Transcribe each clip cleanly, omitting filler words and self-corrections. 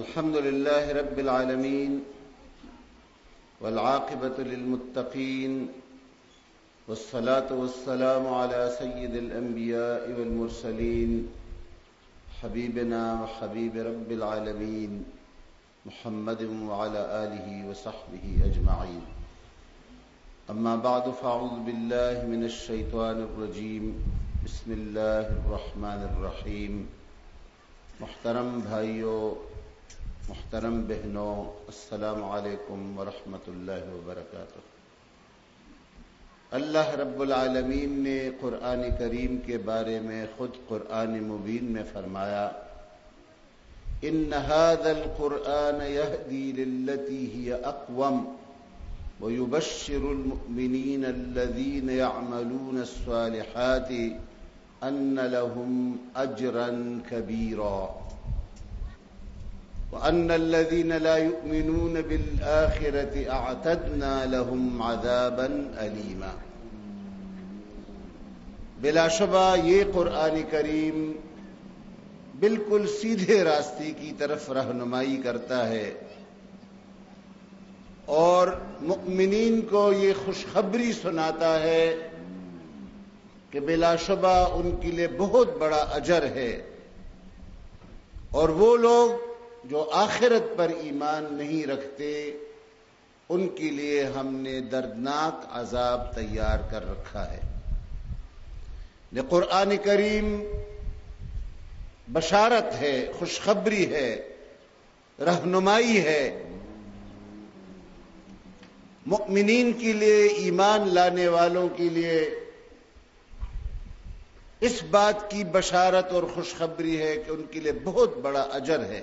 الحمد لله رب العالمين والعاقبة للمتقين والصلاة والسلام على سيد الأنبياء والمرسلين حبيبنا وحبيب رب العالمين محمد وعلى آله وصحبه أجمعين. أما بعد فأعوذ بالله من الشيطان الرجيم. بسم الله الرحمن الرحيم. محترم بھائیوں، محترم بہنوں، السلام علیکم ورحمۃ اللہ وبرکاتہ۔ اللہ رب العالمین نے قرآن کریم کے بارے میں خود قرآن مبین میں فرمایا، ان هذا القرآن يهدي للتي هي اقوم ويبشر المؤمنين الذين يعملون الصالحات ان لهم اجرا كبيرا وأن الذين لا يؤمنون بالآخرة أعتدنا لهم عذابا أليما۔ بلا شبہ یہ قرآن کریم بالکل سیدھے راستے کی طرف رہنمائی کرتا ہے اور مؤمنین کو یہ خوشخبری سناتا ہے کہ بلا شبہ ان کے لیے بہت بڑا اجر ہے، اور وہ لوگ جو آخرت پر ایمان نہیں رکھتے ان کے لیے ہم نے دردناک عذاب تیار کر رکھا ہے۔ یہ قرآن کریم بشارت ہے، خوشخبری ہے، رہنمائی ہے مؤمنین کے لیے، ایمان لانے والوں کے لیے۔ اس بات کی بشارت اور خوشخبری ہے کہ ان کے لیے بہت بڑا اجر ہے،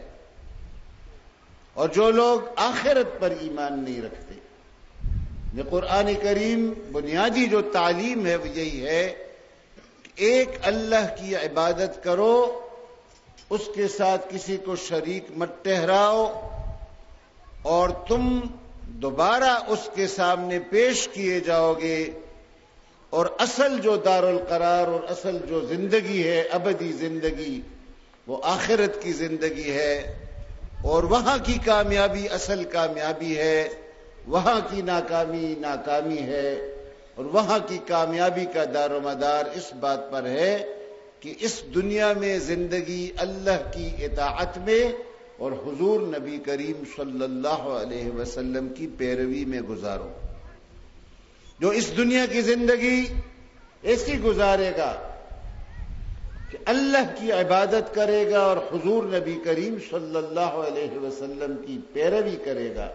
اور جو لوگ آخرت پر ایمان نہیں رکھتے۔ یہ قرآن کریم بنیادی جو تعلیم ہے وہ یہی ہے کہ ایک اللہ کی عبادت کرو، اس کے ساتھ کسی کو شریک مت ٹھہراؤ، اور تم دوبارہ اس کے سامنے پیش کیے جاؤ گے، اور اصل جو دار القرار اور اصل جو زندگی ہے، ابدی زندگی، وہ آخرت کی زندگی ہے، اور وہاں کی کامیابی اصل کامیابی ہے، وہاں کی ناکامی ناکامی ہے، اور وہاں کی کامیابی کا دار و مدار اس بات پر ہے کہ اس دنیا میں زندگی اللہ کی اطاعت میں اور حضور نبی کریم صلی اللہ علیہ وسلم کی پیروی میں گزارو۔ جو اس دنیا کی زندگی ایسی گزارے گا کہ اللہ کی عبادت کرے گا اور حضور نبی کریم صلی اللہ علیہ وسلم کی پیروی کرے گا،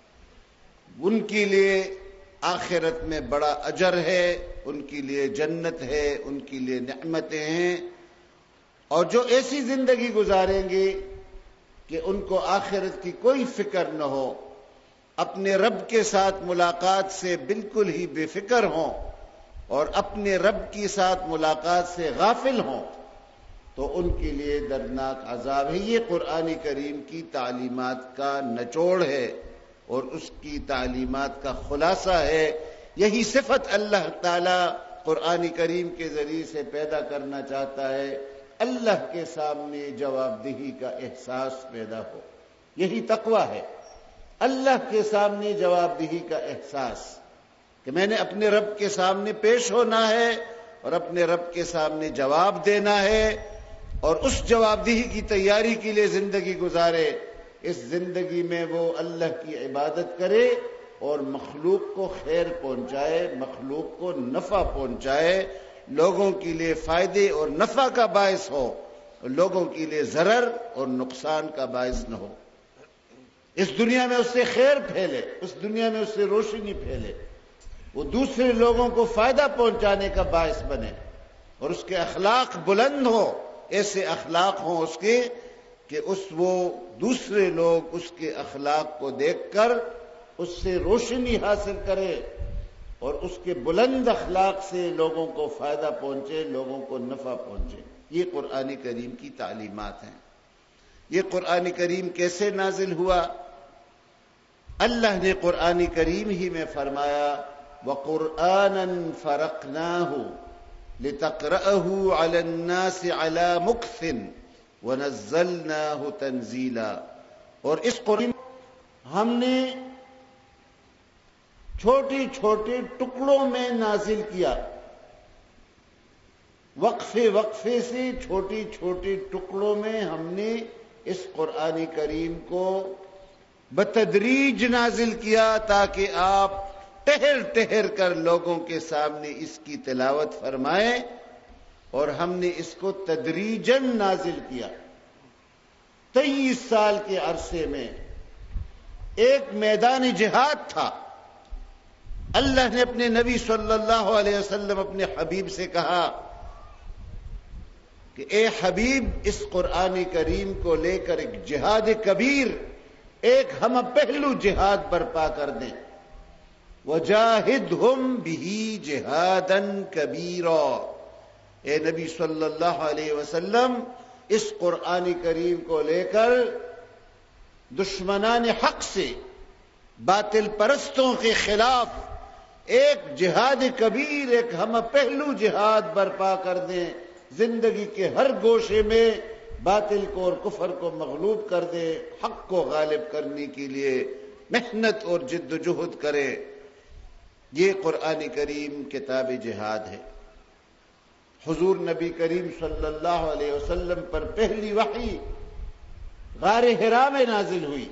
ان کے لیے آخرت میں بڑا اجر ہے، ان کے لیے جنت ہے، ان کے لیے نعمتیں ہیں۔ اور جو ایسی زندگی گزاریں گے کہ ان کو آخرت کی کوئی فکر نہ ہو، اپنے رب کے ساتھ ملاقات سے بالکل ہی بے فکر ہوں اور اپنے رب کے ساتھ ملاقات سے غافل ہوں، تو ان کے لیے دردناک عذاب ہے۔ یہ قرآن کریم کی تعلیمات کا نچوڑ ہے اور اس کی تعلیمات کا خلاصہ ہے۔ یہی صفت اللہ تعالی قرآن کریم کے ذریعے سے پیدا کرنا چاہتا ہے، اللہ کے سامنے جواب دہی کا احساس پیدا ہو۔ یہی تقویٰ ہے، اللہ کے سامنے جواب دہی کا احساس کہ میں نے اپنے رب کے سامنے پیش ہونا ہے اور اپنے رب کے سامنے جواب دینا ہے، اور اس جواب دہی کی تیاری کے لیے زندگی گزارے۔ اس زندگی میں وہ اللہ کی عبادت کرے اور مخلوق کو خیر پہنچائے، مخلوق کو نفع پہنچائے، لوگوں کے لیے فائدے اور نفع کا باعث ہو، لوگوں کے لیے ضرر اور نقصان کا باعث نہ ہو۔ اس دنیا میں اس سے خیر پھیلے، اس دنیا میں اس سے روشنی پھیلے، وہ دوسرے لوگوں کو فائدہ پہنچانے کا باعث بنے، اور اس کے اخلاق بلند ہو، ایسے اخلاق ہوں اس کے کہ وہ دوسرے لوگ اس کے اخلاق کو دیکھ کر اس سے روشنی حاصل کرے، اور اس کے بلند اخلاق سے لوگوں کو فائدہ پہنچے، لوگوں کو نفع پہنچے۔ یہ قرآن کریم کی تعلیمات ہیں۔ یہ قرآن کریم کیسے نازل ہوا؟ اللہ نے قرآن کریم ہی میں فرمایا، وَقُرْآنًا فَرَقْنَاهُ لِتَقْرَأَهُ عَلَى النَّاسِ عَلَى مُكْثٍ وَنَزَّلْنَاهُ تَنزِيلًا، اور اس قرآن ہم نے چھوٹے چھوٹے ٹکڑوں میں نازل کیا، وقفے وقفے سے چھوٹے چھوٹے ٹکڑوں میں ہم نے اس قرآن کریم کو بتدریج نازل کیا تاکہ آپ ٹہر ٹہر کر لوگوں کے سامنے اس کی تلاوت فرمائیں، اور ہم نے اس کو تدریجاً نازل کیا۔ 23 سال کے عرصے میں ایک میدان جہاد تھا۔ اللہ نے اپنے نبی صلی اللہ علیہ وسلم اپنے حبیب سے کہا کہ اے حبیب، اس قرآن کریم کو لے کر ایک جہاد کبیر، ایک ہم پہلو جہاد برپا کر دیں۔ وجاہدہم بہ جہادا کبیرا، اے نبی صلی اللہ علیہ وسلم، اس قرآن کریم کو لے کر دشمنان حق سے، باطل پرستوں کے خلاف ایک جہاد کبیر، ایک ہم پہلو جہاد برپا کر دیں، زندگی کے ہر گوشے میں باطل کو اور کفر کو مغلوب کر دیں، حق کو غالب کرنے کے لیے محنت اور جد و جہد کرے۔ یہ قرآن کریم کتاب جہاد ہے۔ حضور نبی کریم صلی اللہ علیہ وسلم پر پہلی وحی غار حرا میں نازل ہوئی۔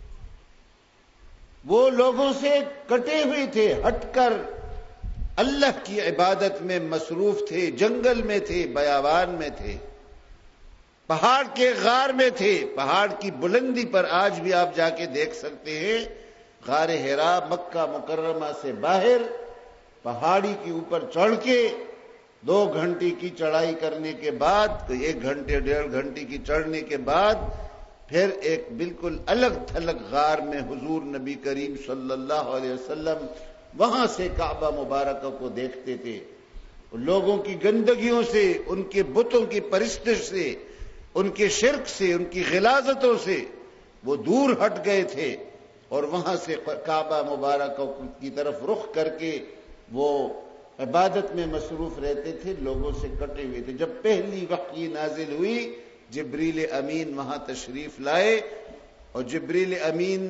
وہ لوگوں سے کٹے ہوئے تھے، ہٹ کر اللہ کی عبادت میں مصروف تھے، جنگل میں تھے، بیابان میں تھے، پہاڑ کے غار میں تھے۔ پہاڑ کی بلندی پر آج بھی آپ جا کے دیکھ سکتے ہیں، غار حرا مکہ مکرمہ سے باہر پہاڑی کے اوپر چڑھ کے 2 گھنٹے کی چڑھائی کرنے کے بعد، 1 گھنٹے 1.5 گھنٹے کی چڑھنے کے بعد پھر ایک بالکل الگ تھلگ غار میں حضور نبی کریم صلی اللہ علیہ وسلم وہاں سے کعبہ مبارکہ کو دیکھتے تھے۔ لوگوں کی گندگیوں سے، ان کے بتوں کی پرستش سے، ان کے شرک سے، ان کی غلاظتوں سے وہ دور ہٹ گئے تھے، اور وہاں سے کعبہ مبارکہ کی طرف رخ کر کے وہ عبادت میں مصروف رہتے تھے، لوگوں سے کٹے ہوئے تھے۔ جب پہلی وحی نازل ہوئی، جبریل امین وہاں تشریف لائے، اور جبریل امین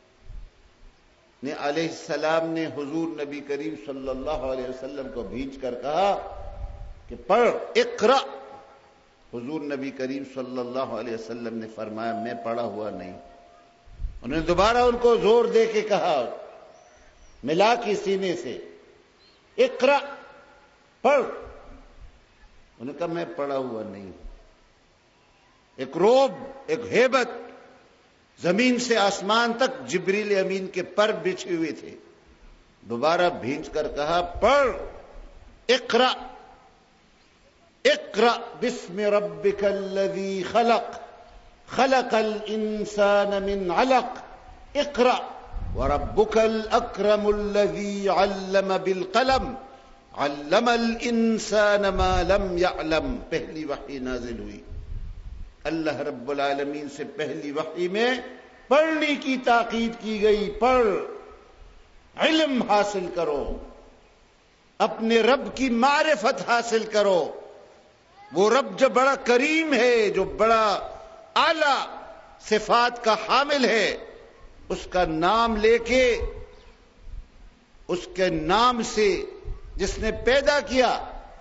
نے علیہ السلام نے حضور نبی کریم صلی اللہ علیہ وسلم کو بھیج کر کہا کہ پڑھ، اقرأ۔ حضور نبی کریم صلی اللہ علیہ وسلم نے فرمایا میں پڑھا ہوا نہیں۔ انہوں نے دوبارہ ان کو زور دے کے کہا، ملا کے سینے سے، اقرأ، پڑھ۔ انہوں نے کہا میں پڑھا ہوا نہیں۔ ایک روب، ایک ہیبت، زمین سے آسمان تک جبریل امین کے پر بچھے ہوئے تھے۔ دوبارہ بھیج کر کہا پڑھ، اقرأ، اقرأ بسم ربک الذی خلق، خلق الانسان من علق، اقرأ وربک الاکرم الذی علم بالقلم، علم الانسان ما لم يعلم۔ پہلی وحی نازل ہوئی۔ اللہ رب العالمین سے پہلی وحی میں پڑھنے کی تاکید کی گئی، پڑھ، علم حاصل کرو، اپنے رب کی معرفت حاصل کرو۔ وہ رب جو بڑا کریم ہے، جو بڑا اعلی صفات کا حامل ہے، اس کا نام لے کے، اس کے نام سے جس نے پیدا کیا،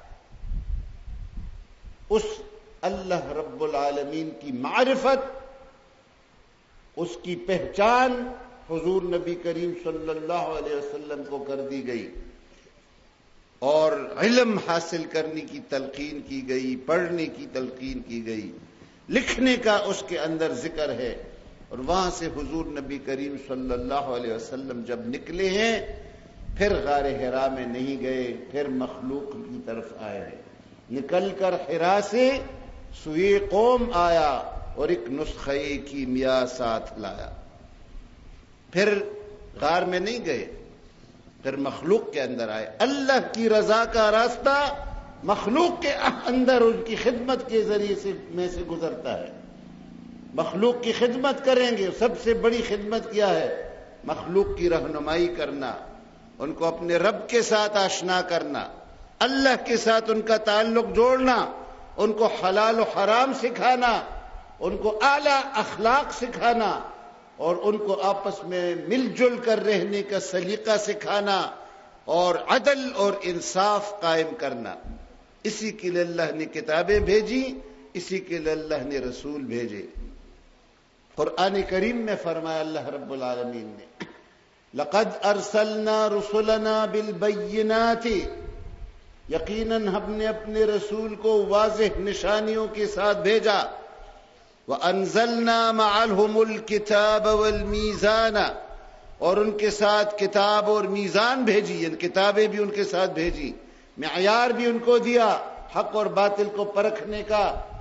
اس اللہ رب العالمین کی معرفت، اس کی پہچان حضور نبی کریم صلی اللہ علیہ وسلم کو کر دی گئی، اور علم حاصل کرنے کی تلقین کی گئی، پڑھنے کی تلقین کی گئی، لکھنے کا اس کے اندر ذکر ہے۔ اور وہاں سے حضور نبی کریم صلی اللہ علیہ وسلم جب نکلے ہیں، پھر غار حرا میں نہیں گئے، پھر مخلوق کی طرف آئے ہیں۔ نکل کر حرا سے سوئے قوم آیا اور ایک نسخہ کیمیا ساتھ لایا۔ پھر غار میں نہیں گئے، پھر مخلوق کے اندر آئے۔ اللہ کی رضا کا راستہ مخلوق کے اندر ان کی خدمت کے ذریعے میں سے گزرتا ہے۔ مخلوق کی خدمت کریں گے، سب سے بڑی خدمت کیا ہے؟ مخلوق کی رہنمائی کرنا، ان کو اپنے رب کے ساتھ آشنا کرنا، اللہ کے ساتھ ان کا تعلق جوڑنا، ان کو حلال و حرام سکھانا، ان کو اعلی اخلاق سکھانا، اور ان کو آپس میں مل جل کر رہنے کا سلیقہ سکھانا اور عدل اور انصاف قائم کرنا. اسی کے لیے اللہ نے کتابیں بھیجی، اسی کے لیے اللہ نے رسول بھیجے. قرآن کریم میں فرمایا اللہ رب العالمین نے لقد ارسلنا رسلنا بالبینات، یقیناً ہم نے اپنے رسول کو واضح نشانیوں کے ساتھ بھیجا. وَأَنزَلْنَا مَعَهُمُ الْكِتَابَ وَالْمِيزَانَ، اور ان کے ساتھ کتاب اور میزان بھیجی، یعنی کتابیں بھی ان کے ساتھ بھیجی، معیار بھی ان کو دیا حق اور باطل کو پرکھنے کا.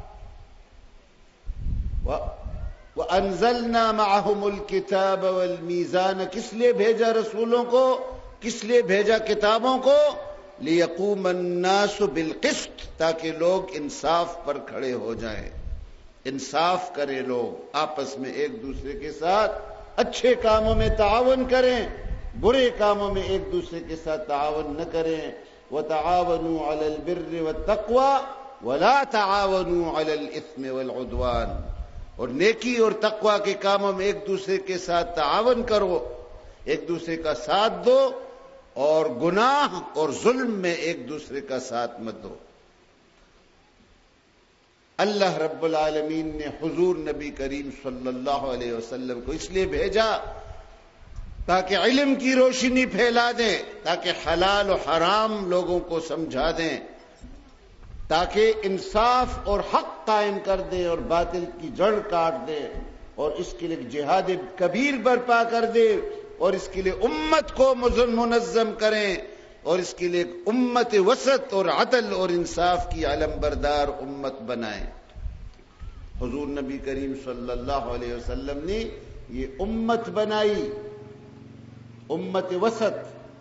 وَأَنزَلْنَا مَعَهُمُ الْكِتَابَ وَالْمِيزَانَ، کس لیے بھیجا رسولوں کو، کس لیے بھیجا کتابوں کو؟ لِيَقُومَ النَّاسُ بِالْقِسْطِ، تاکہ لوگ انصاف پر کھڑے ہو جائیں. انصاف کریں، لوگ آپس میں ایک دوسرے کے ساتھ اچھے کاموں میں تعاون کریں، برے کاموں میں ایک دوسرے کے ساتھ تعاون نہ کریں. وَتَعَاوَنُوا عَلَى الْبِرِّ وَالتَّقْوَى وَلَا تَعَاوَنُوا عَلَى الْإِثْمِ وَالْعُدْوَانِ، اور نیکی اور تقوی کے کاموں میں ایک دوسرے کے ساتھ تعاون کرو، ایک دوسرے کا ساتھ دو، اور گناہ اور ظلم میں ایک دوسرے کا ساتھ مت دو. اللہ رب العالمین نے حضور نبی کریم صلی اللہ علیہ وسلم کو اس لیے بھیجا تاکہ علم کی روشنی پھیلا دیں، تاکہ حلال و حرام لوگوں کو سمجھا دیں، تاکہ انصاف اور حق قائم کر دیں اور باطل کی جڑ کاٹ دیں، اور اس کے لیے جہاد کبیر برپا کر دیں، اور اس کے لیے امت کو منظم کریں، اور اس کے لیے امت وسط اور عدل اور انصاف کی علم بردار امت بنائیں. حضور نبی کریم صلی اللہ علیہ وسلم نے یہ امت بنائی، امت وسط.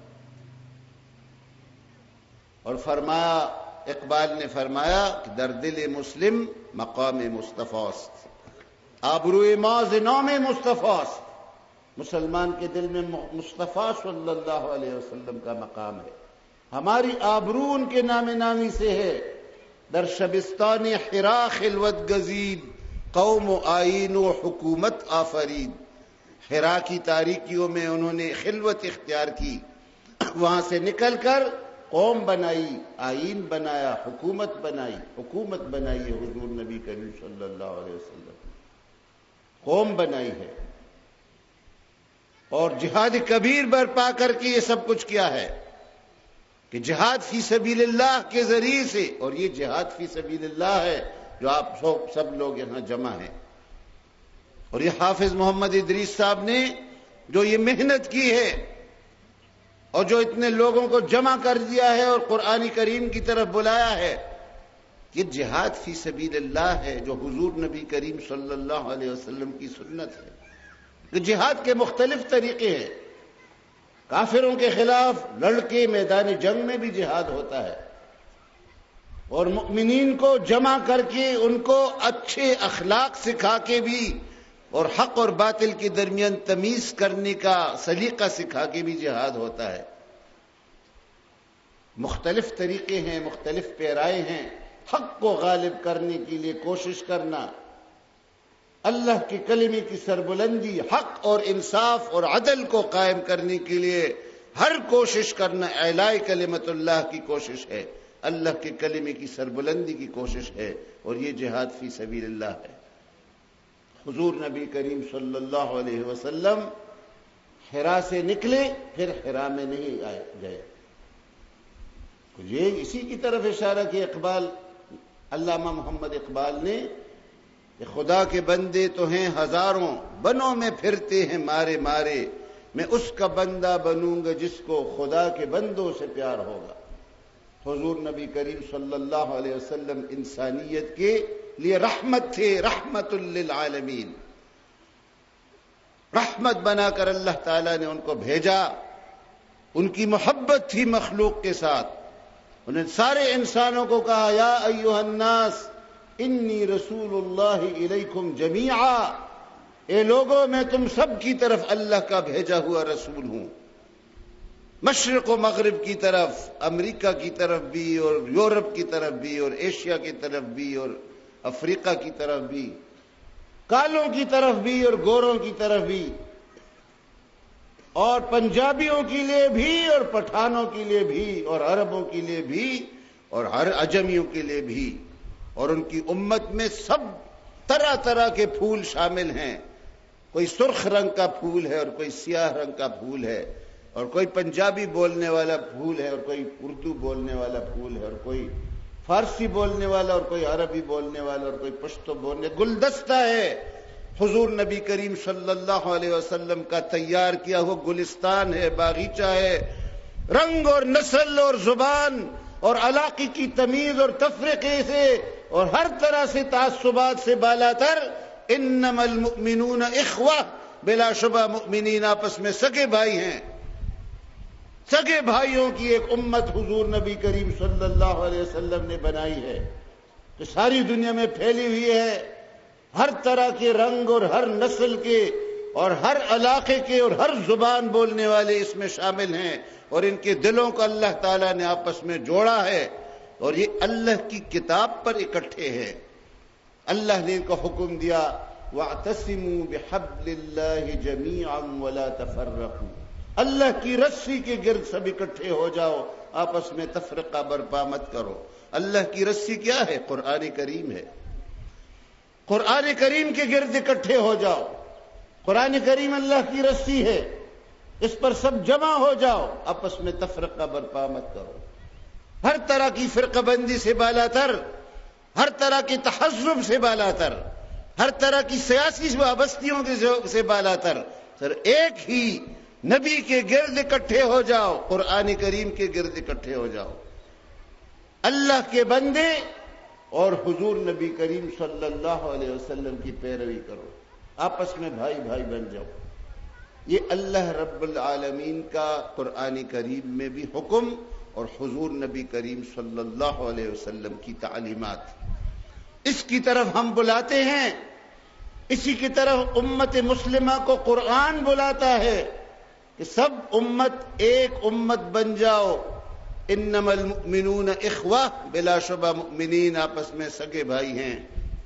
اور فرمایا، اقبال نے فرمایا کہ در دل مسلم مقام مصطفیٰ است، آبروئے ماز نام مصطفیٰ است. مسلمان کے دل میں مصطفیٰ صلی اللہ علیہ وسلم کا مقام ہے، ہماری آبرو ان کے نام نامی سے ہے. در شبستان حرا خلوت گزید، قوم و آئین و حکومت آفرید. حرا کی تاریکیوں میں انہوں نے خلوت اختیار کی، وہاں سے نکل کر قوم بنائی، آئین بنایا، حکومت بنائی ہے حضور نبی کریم صلی اللہ علیہ وسلم، قوم بنائی ہے. اور جہاد کبیر برپا کر کے یہ سب کچھ کیا ہے کہ جہاد فی سبیل اللہ کے ذریعے سے، اور یہ جہاد فی سبیل اللہ ہے جو آپ سب لوگ یہاں جمع ہیں. اور یہ حافظ محمد ادریس صاحب نے جو یہ محنت کی ہے اور جو اتنے لوگوں کو جمع کر دیا ہے اور قرآن کریم کی طرف بلایا ہے، یہ جہاد فی سبیل اللہ ہے جو حضور نبی کریم صلی اللہ علیہ وسلم کی سنت ہے. کہ جہاد کے مختلف طریقے ہیں، کافروں کے خلاف لڑ کے میدان جنگ میں بھی جہاد ہوتا ہے، اور مؤمنین کو جمع کر کے ان کو اچھے اخلاق سکھا کے بھی، اور حق اور باطل کے درمیان تمیز کرنے کا سلیقہ سکھا کے بھی جہاد ہوتا ہے. مختلف طریقے ہیں، مختلف پیرائے ہیں. حق کو غالب کرنے کے لیے کوشش کرنا، اللہ کے کلمے کی سربلندی، حق اور انصاف اور عدل کو قائم کرنے کے لیے ہر کوشش کرنا اعلاء کلمت اللہ کی کوشش ہے، اللہ کے کلمے کی سربلندی کی کوشش ہے، اور یہ جہاد فی سبیل اللہ ہے. حضور نبی کریم صلی اللہ علیہ وسلم حرا سے نکلے، پھر حرا میں نہیں گئے. یہ اسی کی طرف اشارہ کیا اقبال، علامہ محمد اقبال نے، کہ خدا کے بندے تو ہیں ہزاروں، بنوں میں پھرتے ہیں مارے مارے، میں اس کا بندہ بنوں گا جس کو خدا کے بندوں سے پیار ہوگا. حضور نبی کریم صلی اللہ علیہ وسلم انسانیت کے لیے رحمت تھے، رحمت للعالمین. رحمت بنا کر اللہ تعالیٰ نے ان کو بھیجا. ان کی محبت تھی مخلوق کے ساتھ. انہیں سارے انسانوں کو کہا، یا ایھا الناس انی رسول اللہ الیکم جمیعا، اے لوگوں میں تم سب کی طرف اللہ کا بھیجا ہوا رسول ہوں، مشرق و مغرب کی طرف، امریکہ کی طرف بھی اور یورپ کی طرف بھی اور ایشیا کی طرف بھی اور افریقہ کی طرف بھی. کالوں کی طرف بھی اور گوروں کی طرف بھی، اور پنجابیوں کے لیے بھی اور پٹھانوں کے لیے بھی اور عربوں کے لیے بھی اور ہر عجمیوں کے لیے بھی، اور ان کی امت میں سب طرح طرح کے پھول شامل ہیں. کوئی سرخ رنگ کا پھول ہے اور کوئی سیاہ رنگ کا پھول ہے، اور کوئی پنجابی بولنے والا پھول ہے اور کوئی اردو بولنے والا پھول ہے، اور کوئی فارسی بولنے والا اور کوئی عربی بولنے والا اور کوئی پشتو بولنے. گلدستہ ہے حضور نبی کریم صلی اللہ علیہ وسلم کا تیار کیا ہوا گلستان ہے، باغیچہ ہے. رنگ اور نسل اور زبان اور علاقے کی تمیز اور تفریقے سے اور ہر طرح سے تعصبات سے بالا تر، انما المؤمنون اخوہ، بلا شبہ مؤمنین آپس میں سگے بھائی ہیں. سگے بھائیوں کی ایک امت حضور نبی کریم صلی اللہ علیہ وسلم نے بنائی ہے، جو ساری دنیا میں پھیلی ہوئی ہے. ہر طرح کے رنگ اور ہر نسل کے اور ہر علاقے کے اور ہر زبان بولنے والے اس میں شامل ہیں، اور ان کے دلوں کو اللہ تعالیٰ نے آپس میں جوڑا ہے، اور یہ اللہ کی کتاب پر اکٹھے ہیں. اللہ نے ان کو حکم دیا وَاعْتَصِمُوا بِحَبْلِ اللَّهِ جَمِيعًا وَلَا تَفَرَّقُوا، اللہ کی رسی کے گرد سب اکٹھے ہو جاؤ، آپس میں تفرقہ برپا مت کرو. اللہ کی رسی کیا ہے؟ قرآن کریم ہے. قرآن کریم کے گرد اکٹھے ہو جاؤ. قرآن کریم اللہ کی رسی ہے، اس پر سب جمع ہو جاؤ، آپس میں تفرقہ برپا مت کرو. ہر طرح کی فرقہ بندی سے بالا تر، ہر طرح کے تحزب سے بالا تر، ہر طرح کی سیاسی وابستیوں سے بالا تر، سر ایک ہی نبی کے گرد اکٹھے ہو جاؤ، قرآن کریم کے گرد اکٹھے ہو جاؤ. اللہ کے بندے اور حضور نبی کریم صلی اللہ علیہ وسلم کی پیروی کرو، آپس میں بھائی بھائی بن جاؤ. یہ اللہ رب العالمین کا قرآن کریم میں بھی حکم اور حضور نبی کریم صلی اللہ علیہ وسلم کی تعلیمات. اس کی طرف ہم بلاتے ہیں، اسی کی طرف امت مسلمہ کو قرآن بلاتا ہے کہ سب امت ایک امت بن جاؤ. انما المؤمنون اخوہ، بلا شبہ مؤمنین آپس میں سگے بھائی ہیں.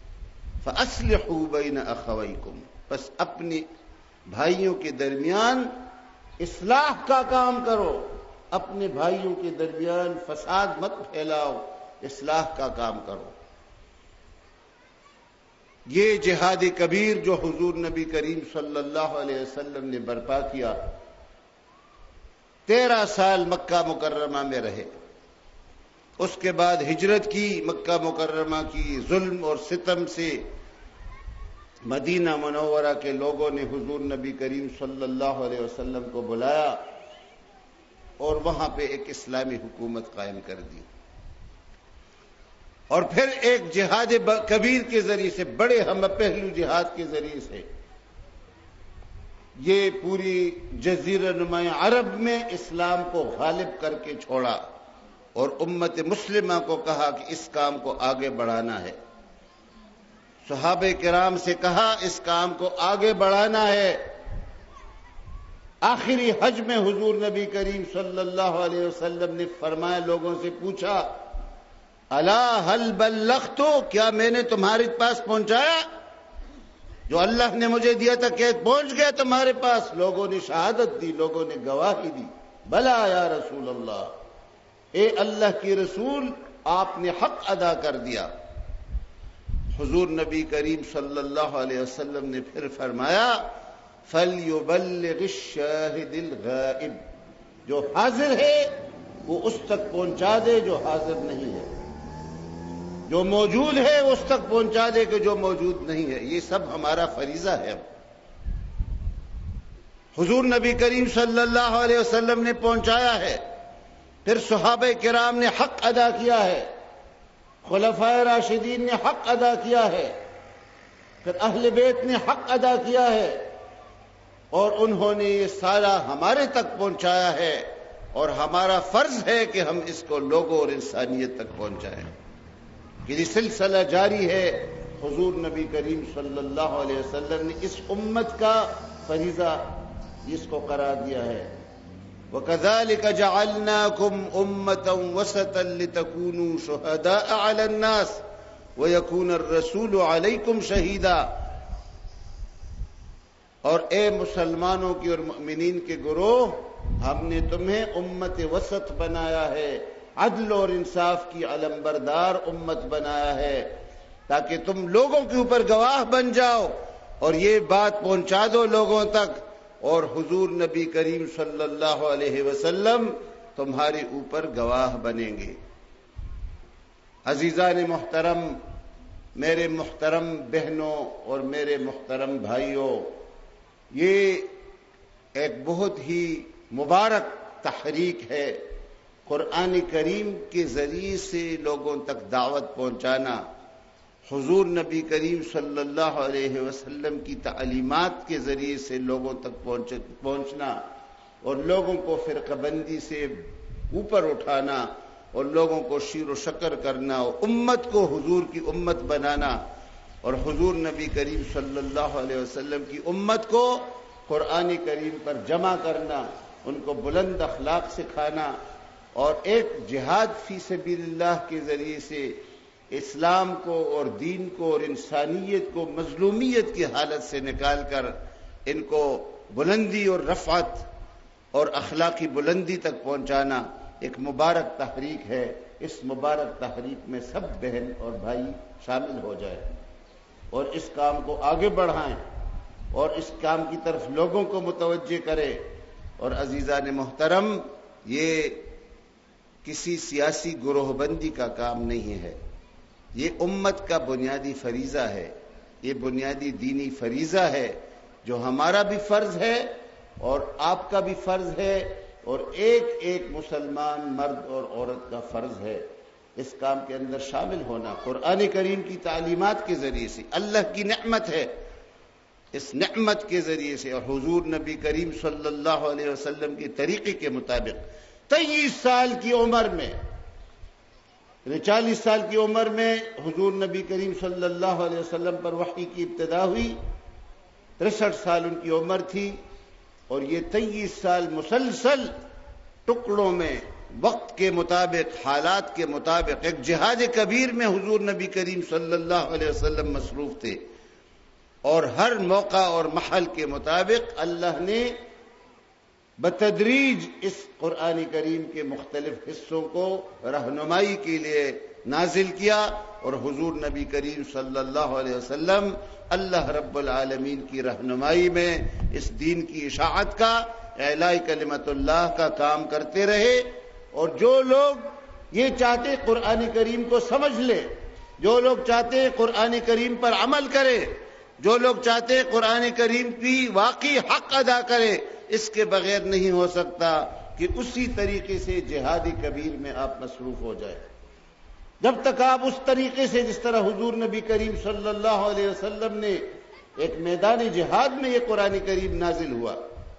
فاصلحوا بین اخویکم، بس اپنی بھائیوں کے درمیان اصلاح کا کام کرو، اپنے بھائیوں کے درمیان فساد مت پھیلاؤ، اصلاح کا کام کرو. یہ جہاد کبیر جو حضور نبی کریم صلی اللہ علیہ وسلم نے برپا کیا، 13 سال مکہ مکرمہ میں رہے. اس کے بعد ہجرت کی، مکہ مکرمہ کی ظلم اور ستم سے مدینہ منورہ کے لوگوں نے حضور نبی کریم صلی اللہ علیہ وسلم کو بلایا اور وہاں پہ ایک اسلامی حکومت قائم کر دی. اور پھر ایک جہاد کبیر کے ذریعے سے، بڑے ہم پہلو جہاد کے ذریعے سے، یہ پوری جزیرہ نما عرب میں اسلام کو غالب کر کے چھوڑا اور امت مسلمہ کو کہا کہ اس کام کو آگے بڑھانا ہے. صحابہ کرام سے کہا اس کام کو آگے بڑھانا ہے. آخری حج میں حضور نبی کریم صلی اللہ علیہ وسلم نے فرمایا، لوگوں سے پوچھا الا هل بلغت، کیا میں نے تمہارے پاس پہنچایا؟ جو اللہ نے مجھے دیا تھا کہ پہنچ گیا تمہارے پاس؟ لوگوں نے شہادت دی، لوگوں نے گواہی دی، بلا یا رسول اللہ، اے اللہ کی رسول آپ نے حق ادا کر دیا. حضور نبی کریم صلی اللہ علیہ وسلم نے پھر فرمایا فَلْيُبَلِّغِ الشَّاهِدِ الْغَائِبِ، جو حاضر ہے وہ اس تک پہنچا دے جو حاضر نہیں ہے، جو موجود ہے اس تک پہنچا دے کہ جو موجود نہیں ہے. یہ سب ہمارا فریضہ ہے. حضور نبی کریم صلی اللہ علیہ وسلم نے پہنچایا ہے، پھر صحابہ کرام نے حق ادا کیا ہے، خلفائے راشدین نے حق ادا کیا ہے، پھر اہل بیت نے حق ادا کیا ہے، اور انہوں نے یہ سارا ہمارے تک پہنچایا ہے، اور ہمارا فرض ہے کہ ہم اس کو لوگوں اور انسانیت تک پہنچائیں. یہ سلسلہ جاری ہے. حضور نبی کریم صلی اللہ علیہ وسلم نے اس امت کا فریضہ اس کو قرار دیا ہے. وَكَذَلِكَ جَعَلْنَاكُمْ أُمَّةً وَسَطًا لِتَكُونُوا شُهَدَاءَ عَلَى النَّاسِ وَيَكُونَ الرَّسُولُ عَلَيْكُمْ شَهِيدًا. اور اے مسلمانوں کی اور مؤمنین کے گروہ، ہم نے تمہیں امت وسط بنایا ہے، عدل اور انصاف کی علمبردار امت بنایا ہے، تاکہ تم لوگوں کے اوپر گواہ بن جاؤ اور یہ بات پہنچا دو لوگوں تک، اور حضور نبی کریم صلی اللہ علیہ وسلم تمہارے اوپر گواہ بنیں گے۔ عزیزان محترم، میرے محترم بہنوں اور میرے محترم بھائیوں، یہ ایک بہت ہی مبارک تحریک ہے۔ قرآن کریم کے ذریعے سے لوگوں تک دعوت پہنچانا، حضور نبی کریم صلی اللہ علیہ وسلم کی تعلیمات کے ذریعے سے لوگوں تک پہنچنا، اور لوگوں کو فرقہ بندی سے اوپر اٹھانا، اور لوگوں کو شیر و شکر کرنا، اور امت کو حضور کی امت بنانا، اور حضور نبی کریم صلی اللہ علیہ وسلم کی امت کو قرآن کریم پر جمع کرنا، ان کو بلند اخلاق سکھانا، اور ایک جہاد فی سبیل اللہ کے ذریعے سے اسلام کو اور دین کو اور انسانیت کو مظلومیت کی حالت سے نکال کر ان کو بلندی اور رفعت اور اخلاقی بلندی تک پہنچانا ایک مبارک تحریک ہے۔ اس مبارک تحریک میں سب بہن اور بھائی شامل ہو جائیں اور اس کام کو آگے بڑھائیں اور اس کام کی طرف لوگوں کو متوجہ کریں۔ اور عزیزان محترم، یہ کسی سیاسی گروہ بندی کا کام نہیں ہے، یہ امت کا بنیادی فریضہ ہے، یہ بنیادی دینی فریضہ ہے جو ہمارا بھی فرض ہے اور آپ کا بھی فرض ہے، اور ایک ایک مسلمان مرد اور عورت کا فرض ہے اس کام کے اندر شامل ہونا۔ قرآن کریم کی تعلیمات کے ذریعے سے اللہ کی نعمت ہے، اس نعمت کے ذریعے سے اور حضور نبی کریم صلی اللہ علیہ وسلم کے طریقے کے مطابق 23 سال کی عمر میں، 40 سال کی عمر میں حضور نبی کریم صلی اللہ علیہ وسلم پر وحی کی ابتدا ہوئی، 63 سال ان کی عمر تھی، اور یہ 23 سال مسلسل ٹکڑوں میں وقت کے مطابق، حالات کے مطابق ایک جہاد کبیر میں حضور نبی کریم صلی اللہ علیہ وسلم مصروف تھے، اور ہر موقع اور محل کے مطابق اللہ نے بتدریج اس قرآن کریم کے مختلف حصوں کو رہنمائی کے لیے نازل کیا، اور حضور نبی کریم صلی اللہ علیہ وسلم اللہ رب العالمین کی رہنمائی میں اس دین کی اشاعت کا، اعلاء کلمت اللہ کا کام کرتے رہے۔ اور جو لوگ یہ چاہتے قرآن کریم کو سمجھ لے، جو لوگ چاہتے قرآن کریم پر عمل کرے، جو لوگ چاہتے قرآن کریم کی واقعی حق ادا کرے، اس کے بغیر نہیں ہو سکتا کہ اسی طریقے سے جہادی کبیر میں آپ مصروف ہو جائیں۔ جب تک آپ اس طریقے سے جس طرح حضور نبی کریم صلی اللہ علیہ وسلم نے ایک میدان جہاد میں یہ قرآن کریم نازل ہوا،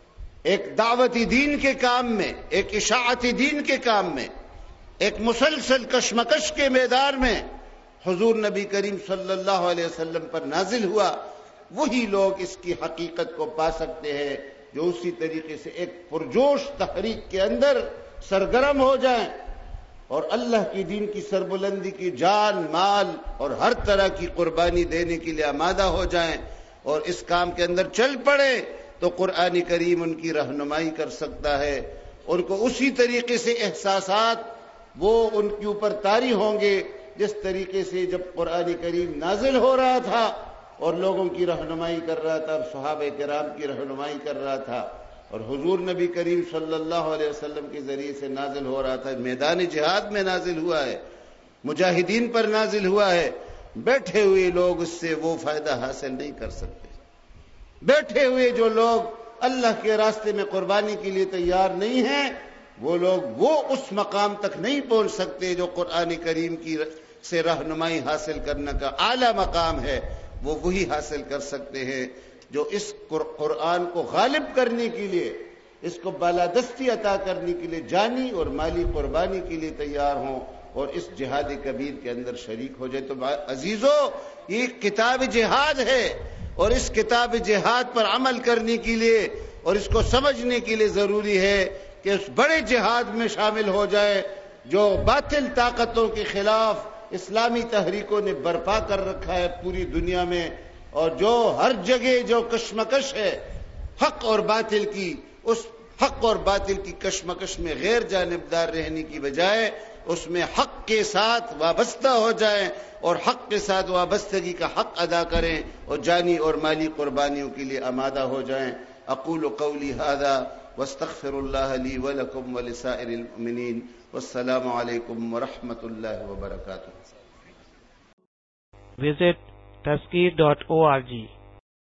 ایک دعوتی دین کے کام میں، ایک اشاعتی دین کے کام میں، ایک مسلسل کشمکش کے میدان میں حضور نبی کریم صلی اللہ علیہ وسلم پر نازل ہوا، وہی لوگ اس کی حقیقت کو پا سکتے ہیں جو اسی طریقے سے ایک پرجوش تحریک کے اندر سرگرم ہو جائیں اور اللہ کی دین کی سربلندی کی جان، مال اور ہر طرح کی قربانی دینے کے لیے آمادہ ہو جائیں اور اس کام کے اندر چل پڑے، تو قرآن کریم ان کی رہنمائی کر سکتا ہے۔ ان کو اسی طریقے سے احساسات وہ ان کے اوپر طاری ہوں گے جس طریقے سے جب قرآن کریم نازل ہو رہا تھا اور لوگوں کی رہنمائی کر رہا تھا اور صحابہ کرام کی رہنمائی کر رہا تھا، اور حضور نبی کریم صلی اللہ علیہ وسلم کے ذریعے سے نازل ہو رہا تھا، میدان جہاد میں نازل ہوا ہے، مجاہدین پر نازل ہوا ہے۔ بیٹھے ہوئے لوگ اس سے وہ فائدہ حاصل نہیں کر سکتے۔ بیٹھے ہوئے جو لوگ اللہ کے راستے میں قربانی کے لیے تیار نہیں ہیں، وہ لوگ وہ اس مقام تک نہیں پہنچ سکتے جو قرآن کریم کی سے رہنمائی حاصل کرنے کا اعلیٰ مقام ہے۔ وہ وہی حاصل کر سکتے ہیں جو اس قرآن کو غالب کرنے کے لیے، اس کو بالادستی عطا کرنے کے لیے جانی اور مالی قربانی کے لیے تیار ہوں اور اس جہاد کبیر کے اندر شریک ہو جائے۔ تو عزیزو، یہ کتاب جہاد ہے، اور اس کتاب جہاد پر عمل کرنے کے لیے اور اس کو سمجھنے کے لیے ضروری ہے کہ اس بڑے جہاد میں شامل ہو جائے جو باطل طاقتوں کے خلاف اسلامی تحریکوں نے برپا کر رکھا ہے پوری دنیا میں، اور جو ہر جگہ جو کشمکش ہے حق اور باطل کی، اس حق اور باطل کی کشمکش میں غیر جانبدار رہنے کی بجائے اس میں حق کے ساتھ وابستہ ہو جائیں اور حق کے ساتھ وابستگی کا حق ادا کریں اور جانی اور مالی قربانیوں کے لیے آمادہ ہو جائیں۔ اقول قولی ھذا واستغفر اللہ لی ولکم ولسائر المؤمنین، والسلام علیکم ورحمۃ اللہ وبرکاتہ۔ Visit Tazkir.org